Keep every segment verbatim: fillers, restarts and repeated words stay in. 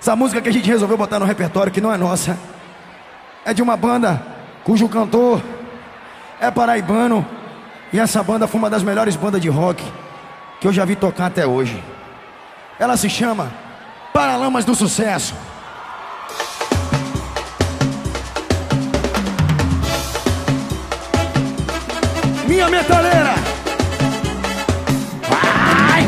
Essa música que a gente resolveu botar no repertório, que não é nossa, é de uma banda cujo cantor é paraibano. E essa banda foi uma das melhores bandas de rock que eu já vi tocar até hoje. Ela se chama Paralamas do Sucesso. Minha metaleira! Vai!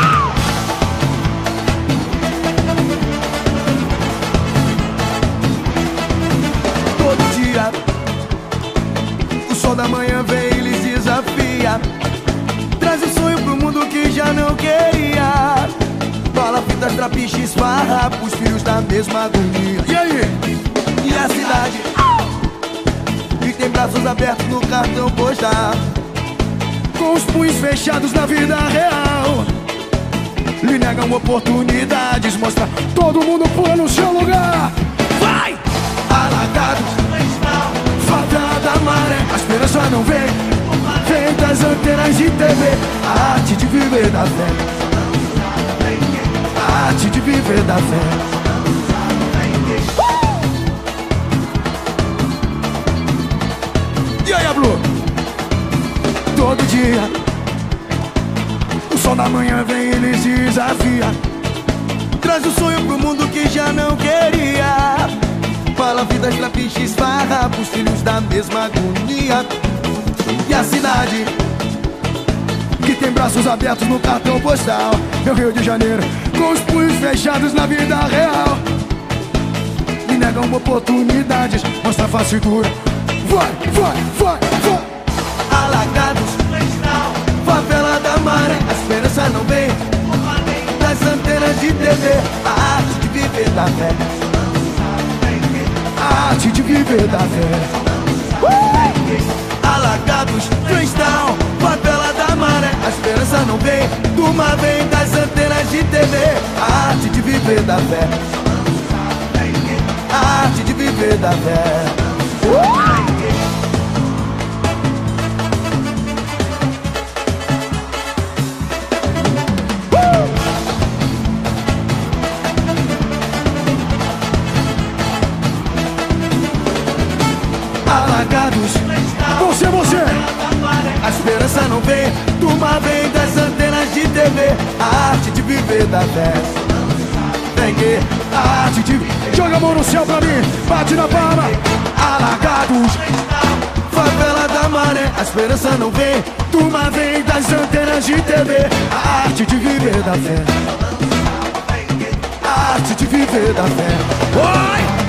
Todo dia o sol da manhã vem e lhes desafia. Traz um sonho pro mundo que já não queria. Fala, fitas, trapiches, farrapos, filhos da mesma agonia. E aí? E a cidade? E tem braços abertos no cartão postal, com os punhos fechados na vida real. Lhe negam oportunidades, mostra todo mundo pula no seu lugar. Vai! Alagados, favela da maré, a esperança não vem, vem das antenas de T V. A arte de viver da fé, a arte de viver da fé. E aí, Blue? Todo dia o sol da manhã vem e lhes desafia. Traz o sonho pro mundo que já não queria. Fala, vidas, trapiches, farrapos, filhos da mesma agonia. E a cidade que tem braços abertos no cartão postal, meu Rio de Janeiro, com os punhos fechados na vida real. Me negam oportunidades, mostra a face dura. Vai, vai, vai, vai. Alagados, favela da maré, a esperança não vem, das antenas de T V. A arte de viver da fé, a arte de viver da fé. uh! Alagados, Freestyle, favela da maré, a esperança não vem, turma vem das antenas de T V. A arte de viver da fé, a arte de viver da fé. uh! Alagados, você, você. A esperança não vem, turma vem das antenas de T V. A arte de viver da fé, vem que a arte de... Joga a mão no céu pra mim, bate na palma. Alagados, favela da maré, a esperança não vem, turma vem das antenas de T V. A arte de viver da fé, a arte de viver da fé. Oi!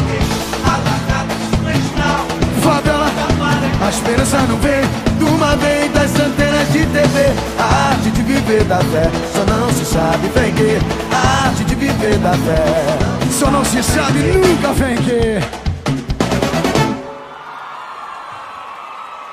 Favela, a esperança não vem, turma vem das antenas de T V. A arte de viver da fé, só não se sabe, vem que a arte de viver da fé, só não se sabe, nunca vem que